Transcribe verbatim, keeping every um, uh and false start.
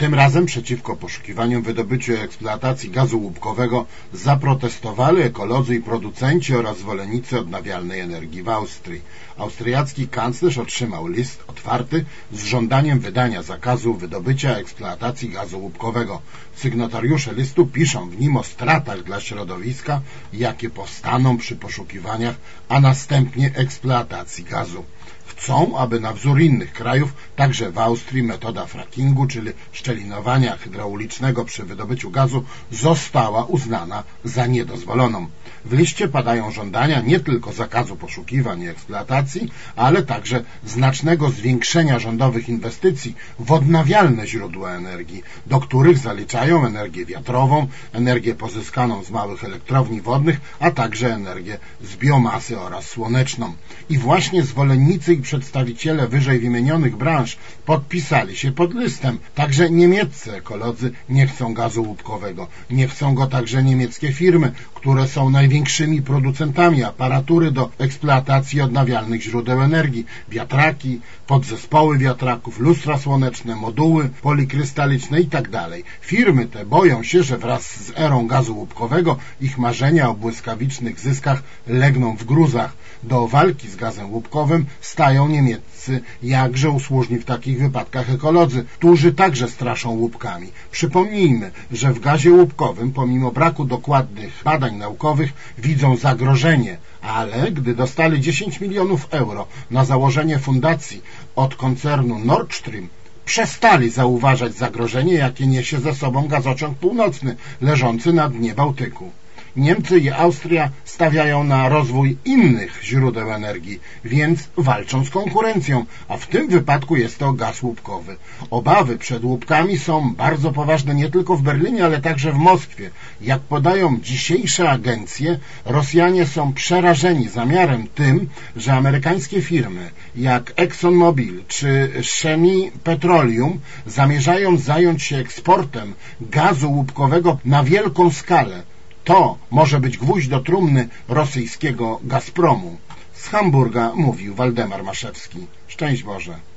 Tym razem przeciwko poszukiwaniom, wydobyciu i eksploatacji gazu łupkowego zaprotestowali ekolodzy i producenci oraz zwolennicy odnawialnej energii w Austrii. Austriacki kanclerz otrzymał list otwarty z żądaniem wydania zakazu wydobycia i eksploatacji gazu łupkowego. Sygnatariusze listu piszą w nim o stratach dla środowiska, jakie powstaną przy poszukiwaniach, a następnie eksploatacji gazu. Chcą, aby na wzór innych krajów, także w Austrii, metoda frackingu, czyli szczelinowania hydraulicznego przy wydobyciu gazu, została uznana za niedozwoloną. W liście padają żądania nie tylko zakazu poszukiwań i eksploatacji, ale także znacznego zwiększenia rządowych inwestycji w odnawialne źródła energii, do których zaliczają energię wiatrową, energię pozyskaną z małych elektrowni wodnych, a także energię z biomasy oraz słoneczną. I właśnie zwolennicy i przedstawiciele wyżej wymienionych branż podpisali się pod listem. Także niemieccy ekolodzy nie chcą gazu łupkowego. Nie chcą go także niemieckie firmy, które są największymi producentami aparatury do eksploatacji odnawialnych źródeł energii. Wiatraki, podzespoły wiatraków, lustra słoneczne, moduły polikrystaliczne itd. Firmy te boją się, że wraz z erą gazu łupkowego ich marzenia o błyskawicznych zyskach legną w gruzach. Do walki z gazem łupkowym stają niemieccy, jakże usłużni w takich wypadkach ekolodzy, którzy także straszą łupkami. Przypomnijmy, że w gazie łupkowym, pomimo braku dokładnych badań naukowych, widzą zagrożenie, ale gdy dostali dziesięć milionów euro na założenie fundacji od koncernu Nord Stream, przestali zauważać zagrożenie, jakie niesie ze sobą gazociąg północny, leżący na dnie Bałtyku. Niemcy i Austria stawiają na rozwój innych źródeł energii, więc walczą z konkurencją, a w tym wypadku jest to gaz łupkowy. Obawy przed łupkami są bardzo poważne nie tylko w Berlinie, ale także w Moskwie. Jak podają dzisiejsze agencje, Rosjanie są przerażeni zamiarem tym, że amerykańskie firmy jak ExxonMobil czy Cheniere Petroleum zamierzają zająć się eksportem gazu łupkowego na wielką skalę. To może być gwóźdź do trumny rosyjskiego Gazpromu. Z Hamburga mówił Waldemar Maszewski. Szczęść Boże.